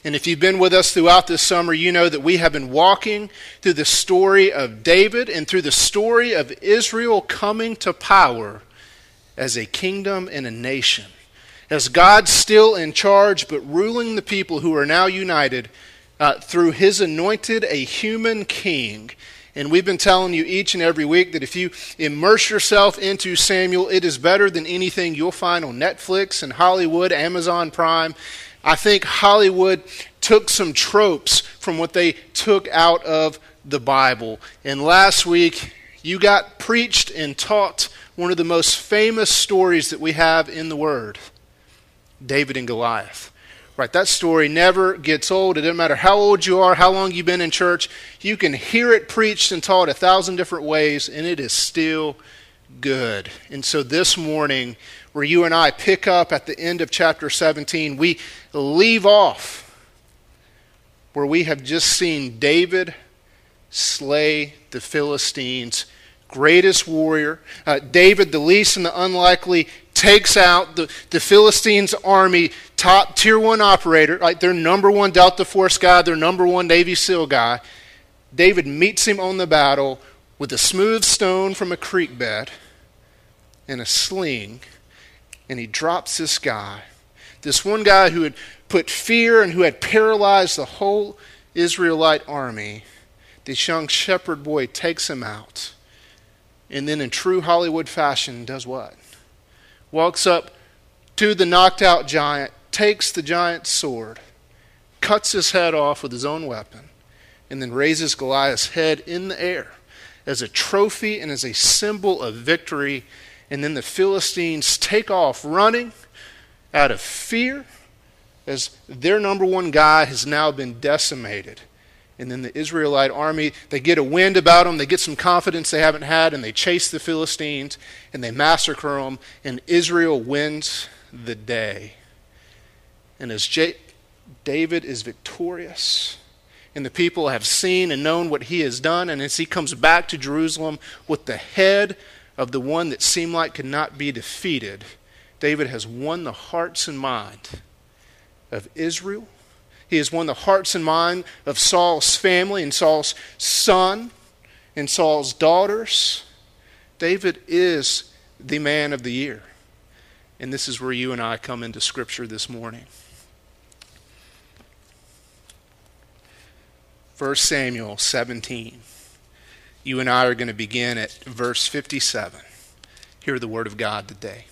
And if you've been with us throughout this summer, you know that we have been walking through the story of David and through the story of Israel coming to power as a kingdom and a nation. As God's still in charge, but ruling the people who are now united through his anointed a human king. And we've been telling you each and every week that if you immerse yourself into Samuel, it is better than anything you'll find on Netflix and Hollywood, Amazon Prime. I think Hollywood took some tropes from what they took out of the Bible. And last week, you got preached and taught one of the most famous stories that we have in the Word, David and Goliath. Right, that story never gets old. It doesn't matter how old you are, how long you've been in church. You can hear it preached and taught 1,000 different ways, and it is still good. And so this morning, where you and I pick up at the end of chapter 17, we leave off where we have just seen David slay the Philistines' greatest warrior. David, the least and the unlikely, takes out the Philistines' army, top tier 1 operator, like their number 1 Delta Force guy, their number 1 Navy SEAL guy. David meets him on the battle with a smooth stone from a creek bed and a sling, and he drops this guy, this one guy who had put fear and who had paralyzed the whole Israelite army. This young shepherd boy takes him out, and then in true Hollywood fashion does what? Walks up to the knocked out giant, takes the giant's sword, cuts his head off with his own weapon, and then raises Goliath's head in the air as a trophy and as a symbol of victory. And then the Philistines take off running out of fear as their number 1 guy has now been decimated. And then the Israelite army, they get a wind about them, they get some confidence they haven't had, and they chase the Philistines, and they massacre them, and Israel wins the day. And as David is victorious, and the people have seen and known what he has done, and as he comes back to Jerusalem with the head of the one that seemed like could not be defeated, David has won the hearts and mind of Israel. He has won the hearts and mind of Saul's family and Saul's son and Saul's daughters. David is the man of the year. And this is where you and I come into Scripture this morning. 1 Samuel 17. You and I are going to begin at verse 57. Hear the word of God today.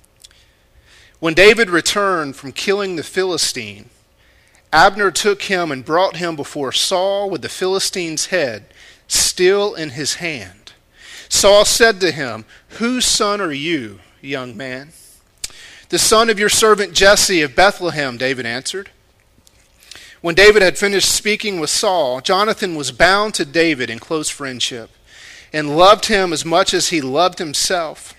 When David returned from killing the Philistine, Abner took him and brought him before Saul with the Philistine's head still in his hand. Saul said to him, "Whose son are you, young man?" "The son of your servant Jesse of Bethlehem," David answered. When David had finished speaking with Saul, Jonathan was bound to David in close friendship and loved him as much as he loved himself.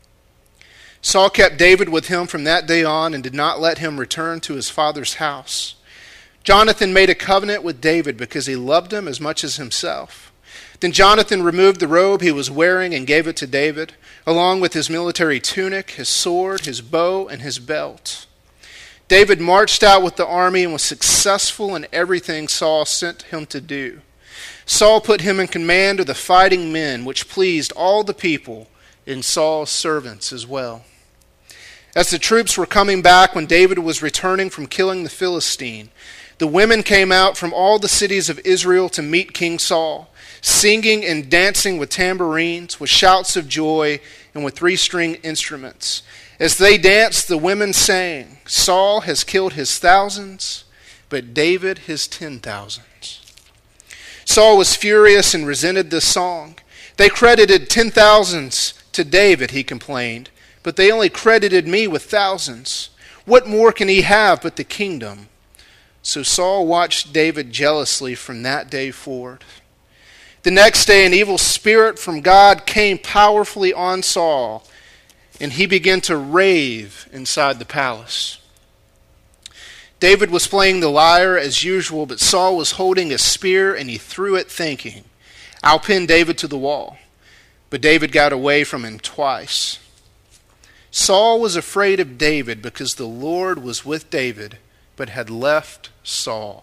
Saul kept David with him from that day on and did not let him return to his father's house. Jonathan made a covenant with David because he loved him as much as himself. Then Jonathan removed the robe he was wearing and gave it to David, along with his military tunic, his sword, his bow, and his belt. David marched out with the army and was successful in everything Saul sent him to do. Saul put him in command of the fighting men, which pleased all the people and Saul's servants as well. As the troops were coming back when David was returning from killing the Philistine, the women came out from all the cities of Israel to meet King Saul, singing and dancing with tambourines, with shouts of joy, and with 3-string instruments. As they danced, the women sang, "Saul has killed his thousands, but David his 10,000s." Saul was furious and resented this song. "They credited 10,000s to David," he complained, "but they only credited me with thousands. What more can he have but the kingdom?" So Saul watched David jealously from that day forward. The next day, an evil spirit from God came powerfully on Saul, and he began to rave inside the palace. David was playing the lyre as usual, but Saul was holding a spear, and he threw it thinking, "I'll pin David to the wall." But David got away from him twice. Saul was afraid of David because the Lord was with David but had left Saul.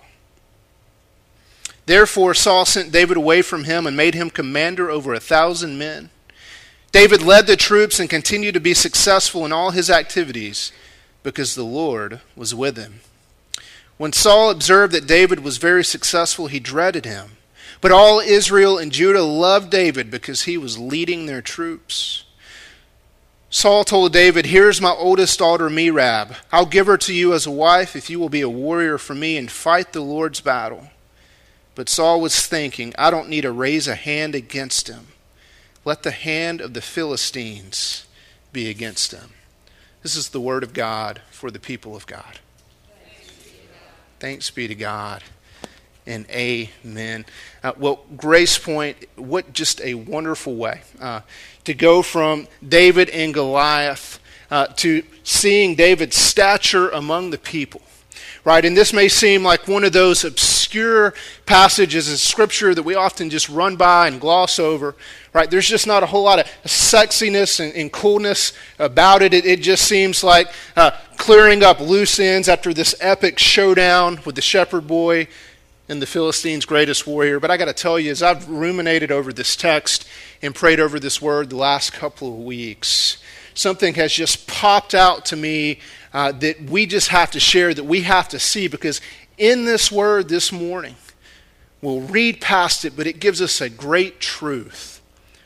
Therefore Saul sent David away from him and made him commander over 1,000 men. David led the troops and continued to be successful in all his activities because the Lord was with him. When Saul observed that David was very successful, he dreaded him. But all Israel and Judah loved David because he was leading their troops. Saul told David, "Here's my oldest daughter Merab. I'll give her to you as a wife if you will be a warrior for me and fight the Lord's battle." But Saul was thinking, "I don't need to raise a hand against him. Let the hand of the Philistines be against him." This is the word of God for the people of God. Thanks be to God. And amen. Well, Grace Point, what just a wonderful way to go from David and Goliath to seeing David's stature among the people. Right, and this may seem like one of those obscure passages in Scripture that we often just run by and gloss over. Right, there's just not a whole lot of sexiness and coolness about it. It just seems like clearing up loose ends after this epic showdown with the shepherd boy and the Philistines' greatest warrior. But I got to tell you, as I've ruminated over this text and prayed over this word the last couple of weeks, something has just popped out to me that we just have to share, that we have to see, because in this word this morning, we'll read past it, but it gives us a great truth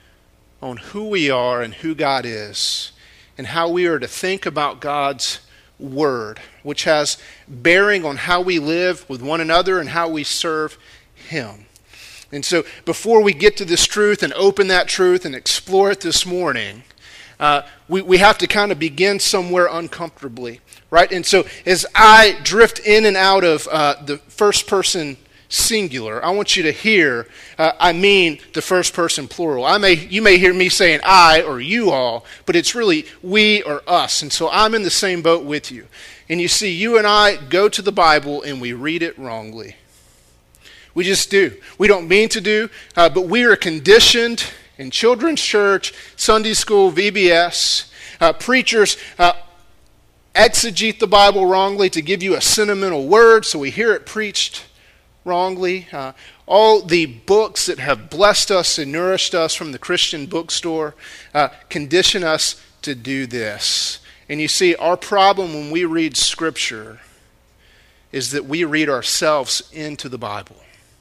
on who we are and who God is, and how we are to think about God's word, which has bearing on how we live with one another and how we serve Him. And so before we get to this truth and open that truth and explore it this morning, we have to kind of begin somewhere uncomfortably, right? And so as I drift in and out of the first person singular, I want you to hear, I mean the first person plural. You may hear me saying I or you all, but it's really we or us. And so I'm in the same boat with you. And you see, you and I go to the Bible and we read it wrongly. We just do. We don't mean to do, but we are conditioned in children's church, Sunday school, VBS. Preachers exegete the Bible wrongly to give you a sentimental word, so we hear it preached wrongly. All the books that have blessed us and nourished us from the Christian bookstore condition us to do this. And you see, our problem when we read Scripture is that we read ourselves into the Bible.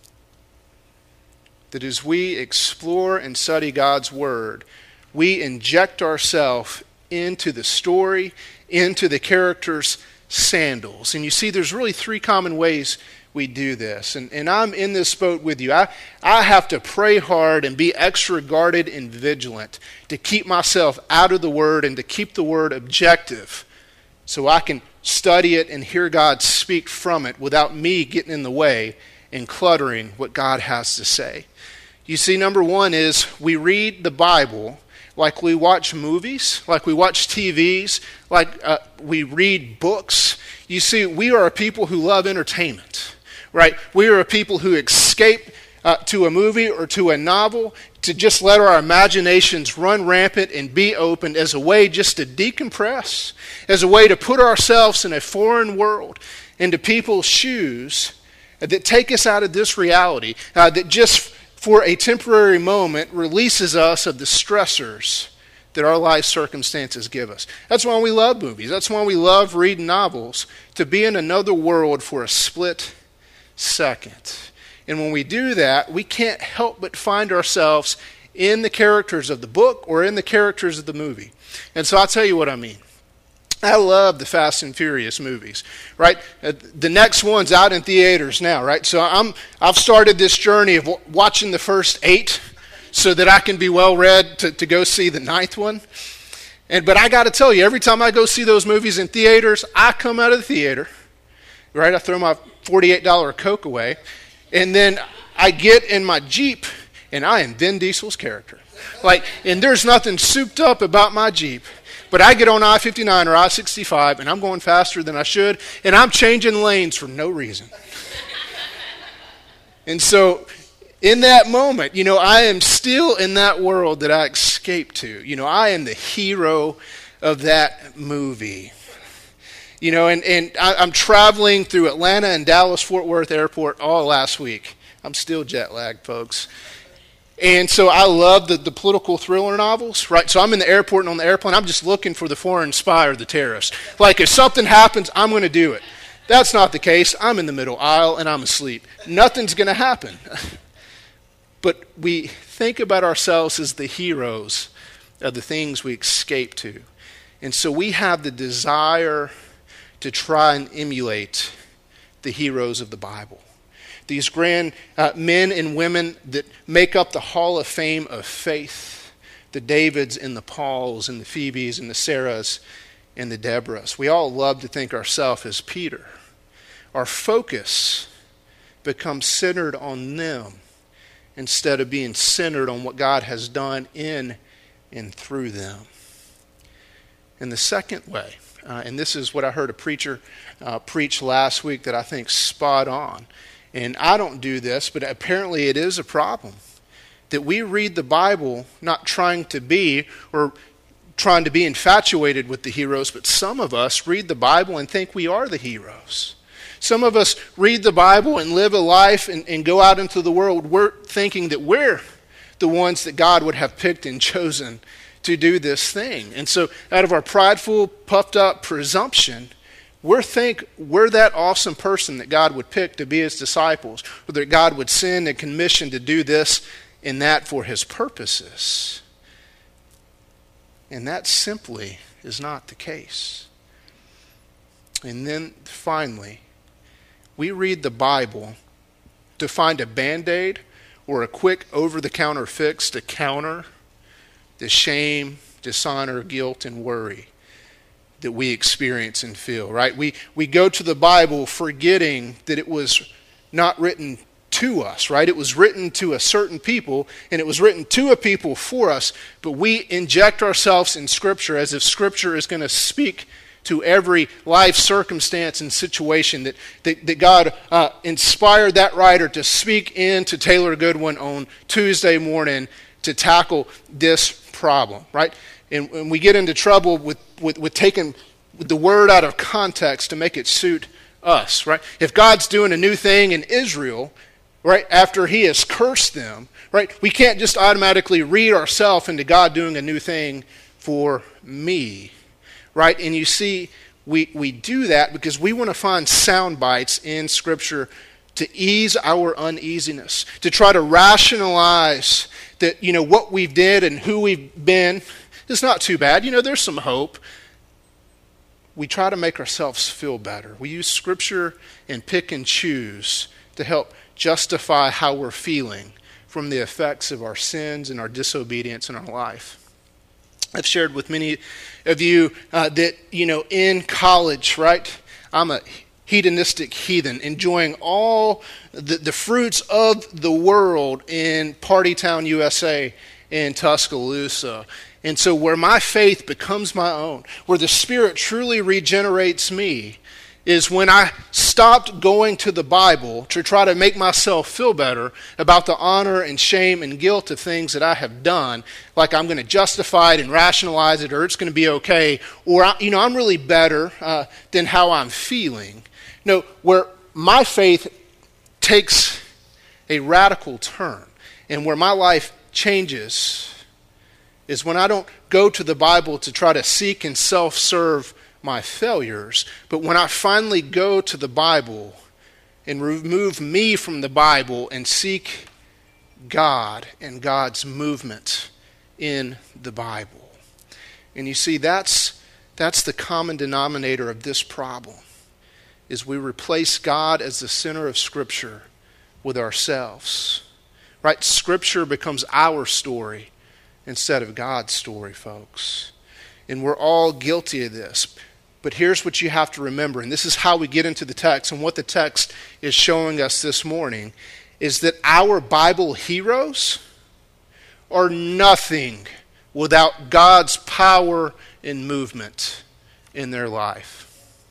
That as we explore and study God's Word, we inject ourselves into the story, into the character's sandals. And you see, there's really three common ways we do this. And I'm in this boat with you. I have to pray hard and be extra guarded and vigilant to keep myself out of the Word and to keep the Word objective so I can study it and hear God speak from it without me getting in the way and cluttering what God has to say. You see, number one is we read the Bible like we watch movies, like we watch TVs, like we read books. You see, we are a people who love entertainment, right? We are a people who escape to a movie or to a novel to just let our imaginations run rampant and be opened as a way just to decompress, as a way to put ourselves in a foreign world, into people's shoes that take us out of this reality, that just for a temporary moment releases us of the stressors that our life circumstances give us. That's why we love movies. That's why we love reading novels, to be in another world for a split second. And when we do that, we can't help but find ourselves in the characters of the book or in the characters of the movie. And so I'll tell you what I mean. I love the Fast and Furious movies, right? The next one's out in theaters now, right? So I've started this journey of watching the first 8 so that I can be well read to go see the 9th one. But I got to tell you, every time I go see those movies in theaters, I come out of the theater, right? I throw my $48 Coke away, and then I get in my Jeep, and I am Vin Diesel's character. And there's nothing souped up about my Jeep. But I get on I-59 or I-65, and I'm going faster than I should, and I'm changing lanes for no reason. And so in that moment, I am still in that world that I escaped to. I am the hero of that movie. I'm traveling through Atlanta and Dallas Fort Worth Airport all last week. I'm still jet lagged, folks. And so I love the political thriller novels, right? So I'm in the airport and on the airplane, I'm just looking for the foreign spy or the terrorist. Like if something happens, I'm going to do it. That's not the case. I'm in the middle aisle and I'm asleep. Nothing's going to happen. But we think about ourselves as the heroes of the things we escape to. And so we have the desire to try and emulate the heroes of the Bible. These grand men and women that make up the Hall of Fame of faith, the Davids and the Pauls and the Phoebes and the Sarahs and the Deborahs. We all love to think ourselves as Peter. Our focus becomes centered on them instead of being centered on what God has done in and through them. And the second way, and this is what I heard a preacher preach last week that I think spot on. And I don't do this, but apparently it is a problem. That we read the Bible not trying to be or trying to be infatuated with the heroes, but some of us read the Bible and think we are the heroes. Some of us read the Bible and live a life and go out into the world. We're thinking that we're the ones that God would have picked and chosen to do this thing. And so out of our prideful, puffed up presumption, we think we're that awesome person that God would pick to be his disciples, or that God would send and commission to do this and that for his purposes. And that simply is not the case. And then finally, we read the Bible to find a Band-Aid or a quick over-the-counter fix to counter the shame, dishonor, guilt, and worry that we experience and feel, right? We go to the Bible forgetting that it was not written to us, right? It was written to a certain people, and it was written to a people for us, but we inject ourselves in Scripture as if Scripture is going to speak to every life circumstance and situation that God inspired that writer to speak into Taylor Goodwin on Tuesday morning to tackle this problem, right? And we get into trouble with taking the word out of context to make it suit us, right? If God's doing a new thing in Israel, right, after he has cursed them, right, we can't just automatically read ourselves into God doing a new thing for me, right? And you see, we do that because we want to find sound bites in Scripture to ease our uneasiness, to try to rationalize that, what we did and who we've been is not too bad. There's some hope. We try to make ourselves feel better. We use Scripture and pick and choose to help justify how we're feeling from the effects of our sins and our disobedience in our life. I've shared with many of you that, in college, right, I'm a hedonistic heathen, enjoying all the fruits of the world in Party Town, USA, in Tuscaloosa. And so where my faith becomes my own, where the Spirit truly regenerates me, is when I stopped going to the Bible to try to make myself feel better about the honor and shame and guilt of things that I have done, like I'm going to justify it and rationalize it, or it's going to be okay, or I'm really better than how I'm feeling. Where my faith takes a radical turn and where my life changes is when I don't go to the Bible to try to seek and self-serve my failures, but when I finally go to the Bible and remove me from the Bible and seek God and God's movement in the Bible. And you see, that's the common denominator of this problem, is we replace God as the center of Scripture with ourselves. Right? Scripture becomes our story instead of God's story, folks. And we're all guilty of this. But here's what you have to remember, and this is how we get into the text, and what the text is showing us this morning, is that our Bible heroes are nothing without God's power and movement in their life.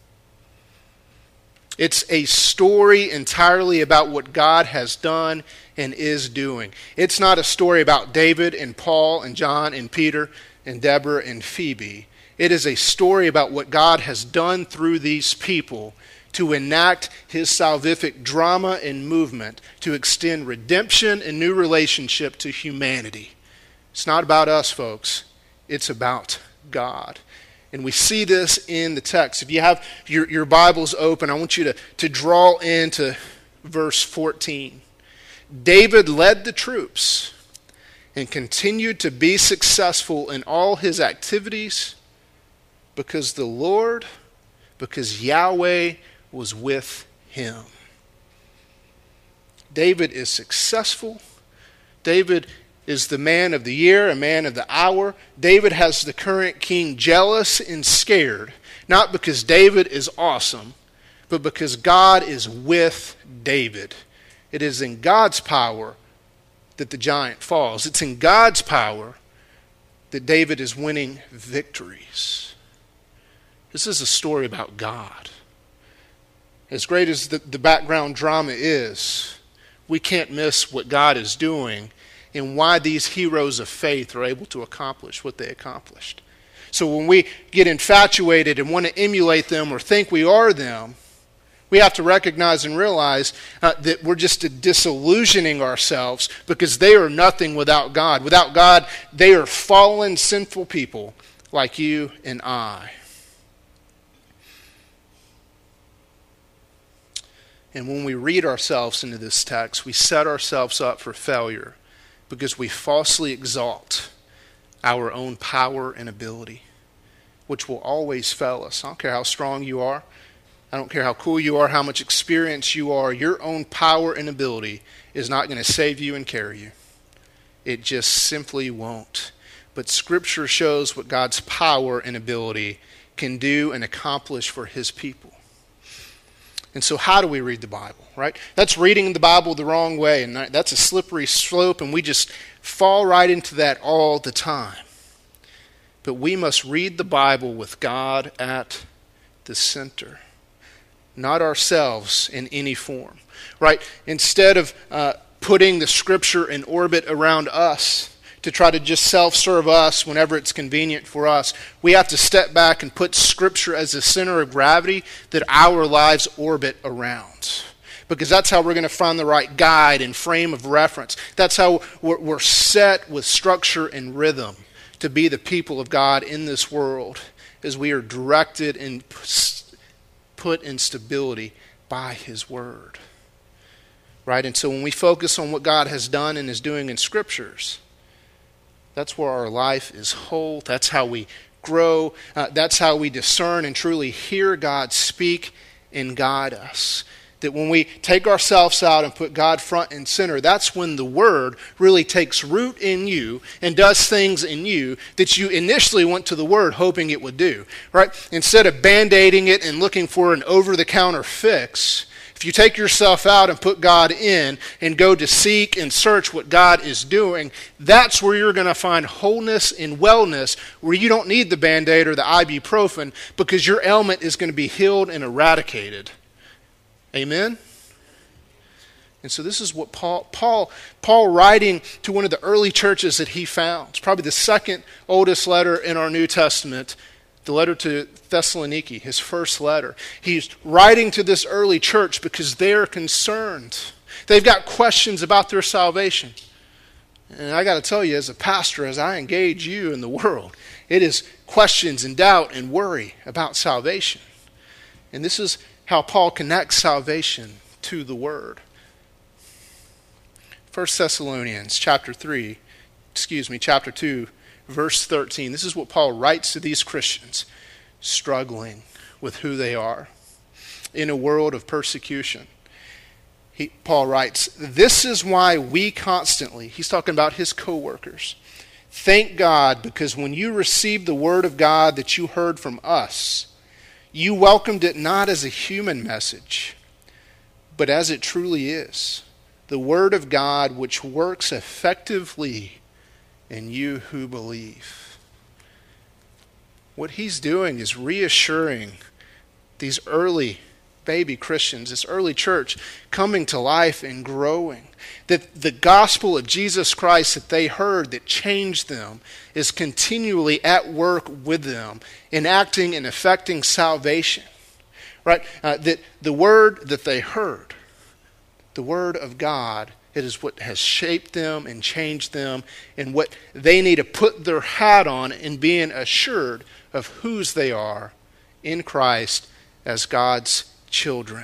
It's a story entirely about what God has done and is doing. It's not a story about David and Paul and John and Peter and Deborah and Phoebe. It is a story about what God has done through these people to enact his salvific drama and movement, to extend redemption and new relationship to humanity. It's not about us, folks. It's about God. And we see this in the text. If you have your Bibles open, I want you to draw into verse 14. David led the troops and continued to be successful in all his activities because Yahweh was with him. David is successful. David is the man of the year, a man of the hour. David has the current king jealous and scared, not because David is awesome, but because God is with David. It is in God's power that the giant falls. It's in God's power that David is winning victories. This is a story about God. As great as the background drama is, we can't miss what God is doing and why these heroes of faith are able to accomplish what they accomplished. So when we get infatuated and want to emulate them or think we are them, we have to recognize and realize that we're just disillusioning ourselves because they are nothing without God. Without God, they are fallen, sinful people like you and I. And when we read ourselves into this text, we set ourselves up for failure because we falsely exalt our own power and ability, which will always fail us. I don't care how strong you are. I don't care how cool you are, how much experience you are. Your own power and ability is not going to save you and carry you. It just simply won't. But Scripture shows what God's power and ability can do and accomplish for his people. And so how do we read the Bible, right? That's reading the Bible the wrong way, and that's a slippery slope, and we just fall right into that all the time. But we must read the Bible with God at the center, not ourselves in any form, right? Instead of putting the Scripture in orbit around us to try to just self-serve us whenever it's convenient for us, we have to step back and put Scripture as the center of gravity that our lives orbit around. Because that's how we're going to find the right guide and frame of reference. That's how we're set with structure and rhythm to be the people of God in this world as we are directed and put in stability by his word. Right? And so when we focus on what God has done and is doing in Scriptures, that's where our life is whole. That's how we grow. That's how we discern and truly hear God speak and guide us. That when we take ourselves out and put God front and center, that's when the Word really takes root in you and does things in you that you initially went to the Word hoping it would do. Right? Instead of band-aiding it and looking for an over-the-counter fix, if you take yourself out and put God in and go to seek and search what God is doing, that's where you're going to find wholeness and wellness, where you don't need the Band-Aid or the ibuprofen because your ailment is going to be healed and eradicated. Amen? And so this is what Paul writing to one of the early churches that he found. It's probably the second oldest letter in our New Testament, the letter to Thessaloniki, his first letter. He's writing to this early church because they're concerned. They've got questions about their salvation. And I got to tell you, as a pastor, as I engage you in the world, it is questions and doubt and worry about salvation. And this is how Paul connects salvation to the Word. 1 Thessalonians chapter 2, verse 13. This is what Paul writes to these Christians struggling with who they are in a world of persecution. Paul writes, "This is why we constantly," he's talking about his co-workers, "thank God because when you received the word of God that you heard from us, you welcomed it not as a human message, but as it truly is, the word of God which works effectively in you who believe." What he's doing is reassuring these early baby Christians, this early church coming to life and growing. That the gospel of Jesus Christ that they heard that changed them is continually at work with them, enacting and effecting salvation. Right? That the word that they heard, the word of God, it is what has shaped them and changed them, and what they need to put their hat on in being assured of whose they are in Christ as God's children.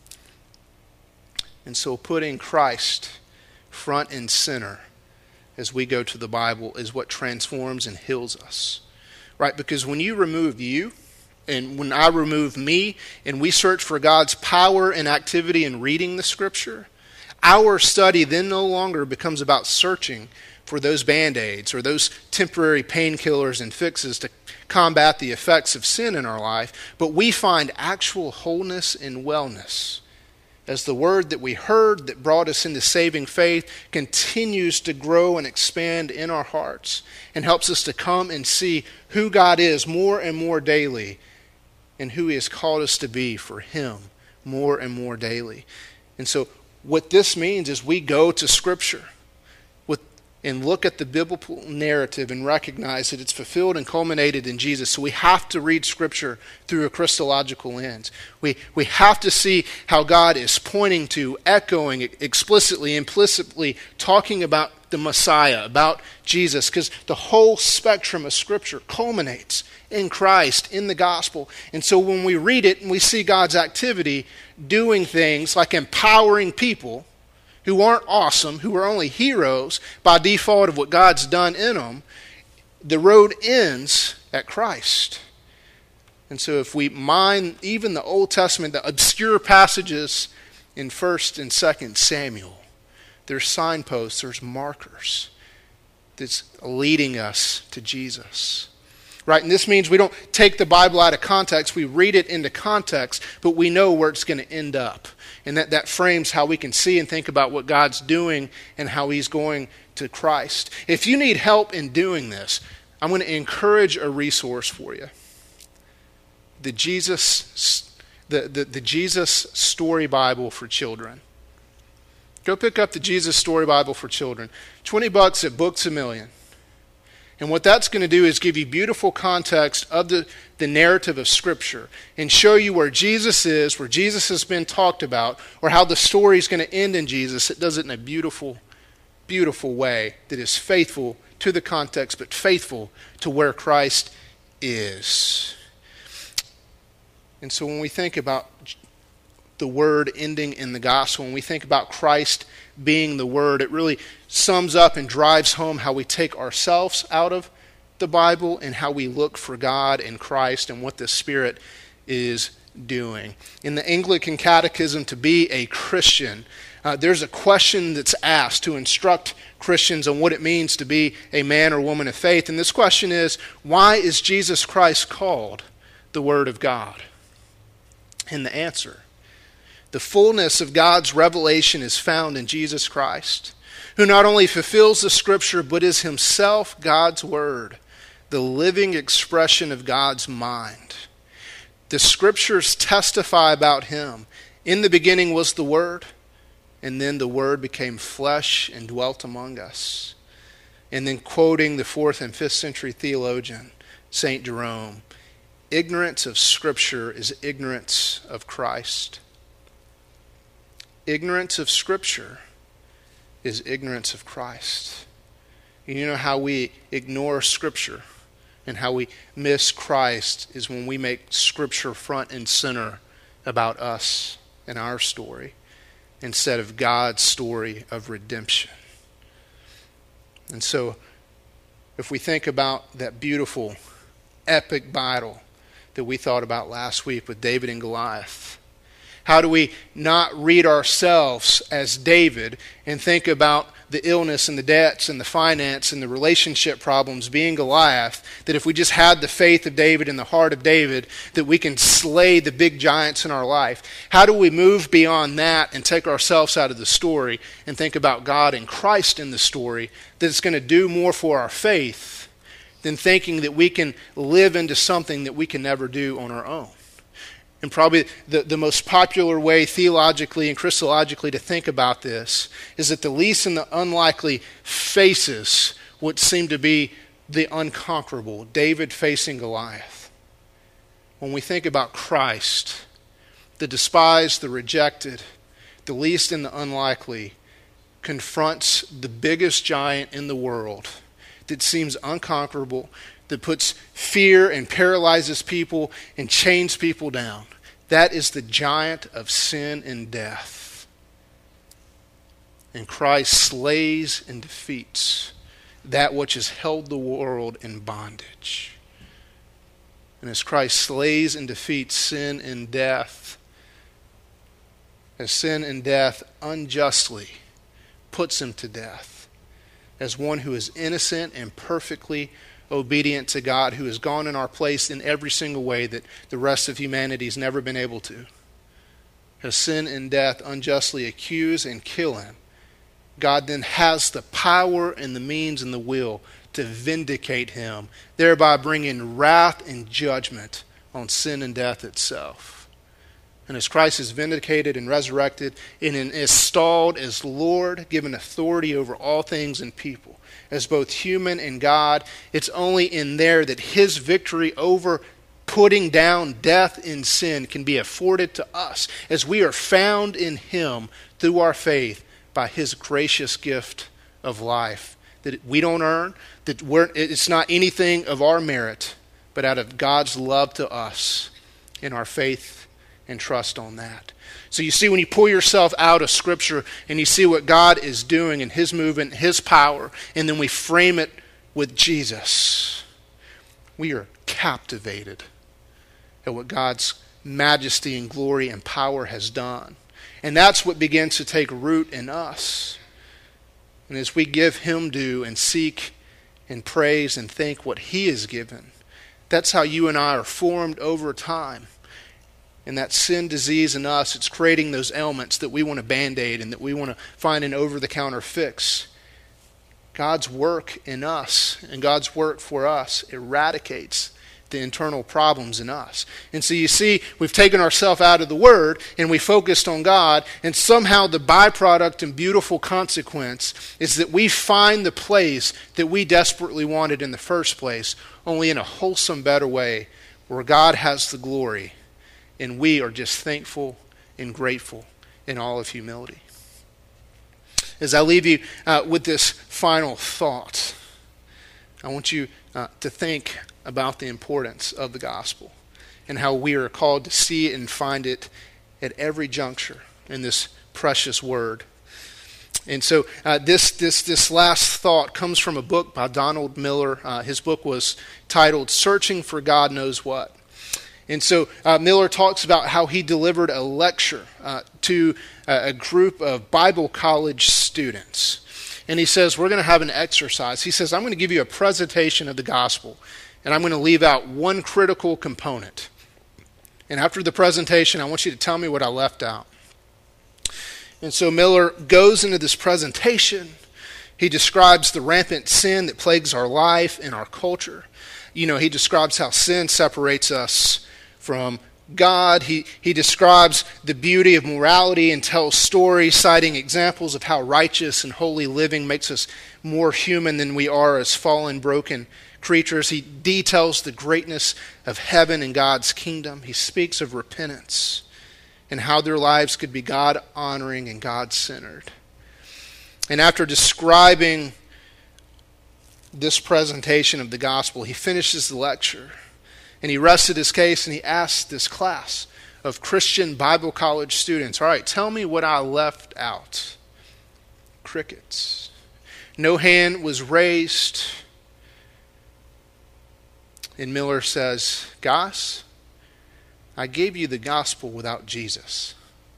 And so putting Christ front and center as we go to the Bible is what transforms and heals us. Right? Because when you remove you, and when I remove me, and we search for God's power and activity in reading the Scripture, our study then no longer becomes about searching for those Band-Aids or those temporary painkillers and fixes to combat the effects of sin in our life, but we find actual wholeness and wellness as the word that we heard that brought us into saving faith continues to grow and expand in our hearts and helps us to come and see who God is more and more daily and who He has called us to be for Him more and more daily. And so what this means is we go to Scripture and look at the biblical narrative and recognize that it's fulfilled and culminated in Jesus. So we have to read Scripture through a Christological lens. We have to see how God is pointing to, echoing, explicitly, implicitly, talking about the Messiah, about Jesus, because the whole spectrum of Scripture culminates in Christ, in the gospel. And so when we read it and we see God's activity doing things like empowering people who aren't awesome, who are only heroes by default of what God's done in them, the road ends at Christ. And so if we mine even the Old Testament, the obscure passages in 1st and 2nd Samuel, there's signposts, there's markers that's leading us to Jesus. Right? And this means we don't take the Bible out of context. We read it into context, but we know where it's going to end up. And that frames how we can see and think about what God's doing and how He's going to Christ. If you need help in doing this, I'm going to encourage a resource for you. The Jesus Story Bible for Children. Go pick up the Jesus Story Bible for Children. $20 at Books A Million. And what that's going to do is give you beautiful context of the narrative of Scripture and show you where Jesus is, where Jesus has been talked about, or how the story is going to end in Jesus. It does it in a beautiful, beautiful way that is faithful to the context, but faithful to where Christ is. And so when we think about the Word ending in the gospel, when we think about Christ being the Word, it really sums up and drives home how we take ourselves out of the Bible and how we look for God and Christ and what the Spirit is doing. In the Anglican Catechism, to be a Christian, there's a question that's asked to instruct Christians on what it means to be a man or woman of faith. And this question is, why is Jesus Christ called the Word of God? And the answer: the fullness of God's revelation is found in Jesus Christ, who not only fulfills the Scripture, but is Himself God's Word, the living expression of God's mind. The Scriptures testify about Him. In the beginning was the Word, and then the Word became flesh and dwelt among us. And then quoting the 4th and 5th century theologian, St. Jerome, ignorance of Scripture is ignorance of Christ. Ignorance of Scripture is ignorance of Christ. You know how we ignore Scripture and how we miss Christ is when we make Scripture front and center about us and our story instead of God's story of redemption. And so if we think about that beautiful, epic battle that we thought about last week with David and Goliath, how do we not read ourselves as David and think about the illness and the debts and the finance and the relationship problems being Goliath, that if we just had the faith of David and the heart of David, that we can slay the big giants in our life? How do we move beyond that and take ourselves out of the story and think about God and Christ in the story, that it's going to do more for our faith than thinking that we can live into something that we can never do on our own? And probably the most popular way theologically and Christologically to think about this is that the least and the unlikely faces what seemed to be the unconquerable, David facing Goliath. When we think about Christ, the despised, the rejected, the least and the unlikely, confronts the biggest giant in the world that seems unconquerable, that puts fear and paralyzes people and chains people down. That is the giant of sin and death. And Christ slays and defeats that which has held the world in bondage. And as Christ slays and defeats sin and death, as sin and death unjustly puts him to death, as one who is innocent and perfectly obedient to God, who has gone in our place in every single way that the rest of humanity has never been able to, as sin and death unjustly accuse and kill him, God then has the power and the means and the will to vindicate him, thereby bringing wrath and judgment on sin and death itself. And as Christ is vindicated and resurrected and installed as Lord, given authority over all things and people, as both human and God, it's only in there that his victory over putting down death and sin can be afforded to us, as we are found in him through our faith by his gracious gift of life that we don't earn, that it's not anything of our merit, but out of God's love to us in our faith and trust on that. So you see, when you pull yourself out of Scripture and you see what God is doing in his movement, his power, and then we frame it with Jesus, we are captivated at what God's majesty and glory and power has done. And that's what begins to take root in us. And as we give him due and seek and praise and thank what he has given, that's how you and I are formed over time. And that sin disease in us, it's creating those ailments that we want to band-aid and that we want to find an over-the-counter fix. God's work in us and God's work for us eradicates the internal problems in us. And so you see, we've taken ourselves out of the Word and we focused on God, and somehow the byproduct and beautiful consequence is that we find the place that we desperately wanted in the first place, only in a wholesome, better way, where God has the glory and we are just thankful and grateful in all of humility. As I leave you with this final thought, I want you to think about the importance of the gospel and how we are called to see it and find it at every juncture in this precious word. And so this last thought comes from a book by Donald Miller. His book was titled Searching for God Knows What. And so Miller talks about how he delivered a lecture to a group of Bible college students. And he says, we're going to have an exercise. He says, I'm going to give you a presentation of the gospel, and I'm going to leave out one critical component. And after the presentation, I want you to tell me what I left out. And so Miller goes into this presentation. He describes the rampant sin that plagues our life and our culture. You know, he describes how sin separates us from God. He describes the beauty of morality and tells stories, citing examples of how righteous and holy living makes us more human than we are as fallen, broken creatures. He details the greatness of heaven and God's kingdom. He speaks of repentance and how their lives could be God-honoring and God-centered. And after describing this presentation of the gospel, he finishes the lecture. And he rested his case and he asked this class of Christian Bible college students, all right, tell me what I left out. Crickets. No hand was raised. And Miller says, guys, I gave you the gospel without Jesus.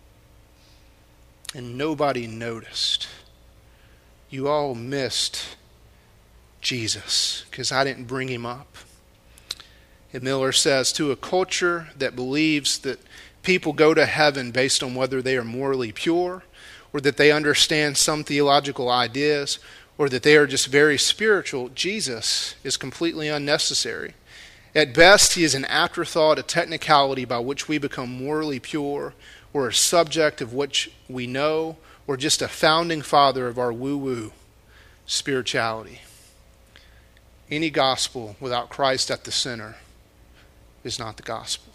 And nobody noticed. You all missed Jesus because I didn't bring him up. And Miller says, to a culture that believes that people go to heaven based on whether they are morally pure, or that they understand some theological ideas, or that they are just very spiritual, Jesus is completely unnecessary. At best, he is an afterthought, a technicality by which we become morally pure, or a subject of which we know, or just a founding father of our woo-woo spirituality. Any gospel without Christ at the center is not the gospel.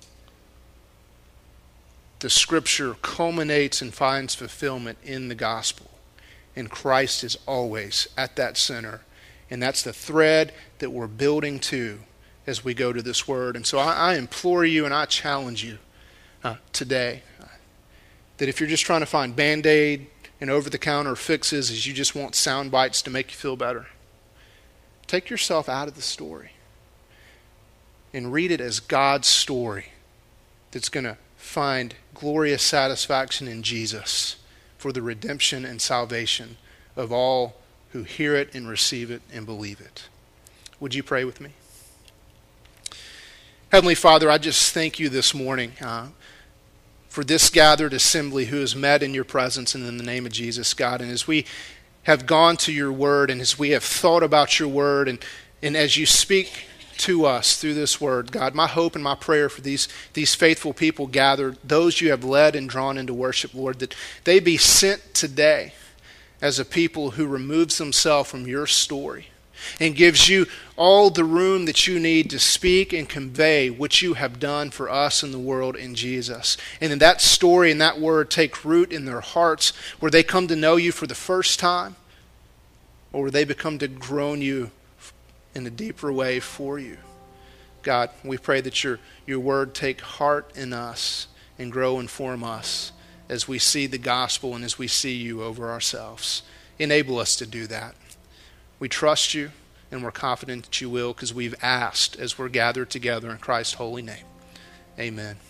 The Scripture culminates and finds fulfillment in the gospel. And Christ is always at that center. And that's the thread that we're building to as we go to this word. And so I implore you and I challenge you today that if you're just trying to find Band-Aid and over-the-counter fixes as you just want sound bites to make you feel better, take yourself out of the story and read it as God's story that's going to find glorious satisfaction in Jesus for the redemption and salvation of all who hear it and receive it and believe it. Would you pray with me? Heavenly Father, I just thank you this morning for this gathered assembly who has met in your presence and in the name of Jesus, God. And as we have gone to your word and as we have thought about your word and as you speak to us through this word, God, my hope and my prayer for these faithful people gathered, those you have led and drawn into worship, Lord, that they be sent today as a people who removes themselves from your story and gives you all the room that you need to speak and convey what you have done for us in the world in Jesus. And then that story and that word take root in their hearts where they come to know you for the first time or where they become to grow you in a deeper way for you. God, we pray that your word take heart in us and grow and form us as we see the gospel and as we see you over ourselves. Enable us to do that. We trust you and we're confident that you will because we've asked as we're gathered together in Christ's holy name. Amen.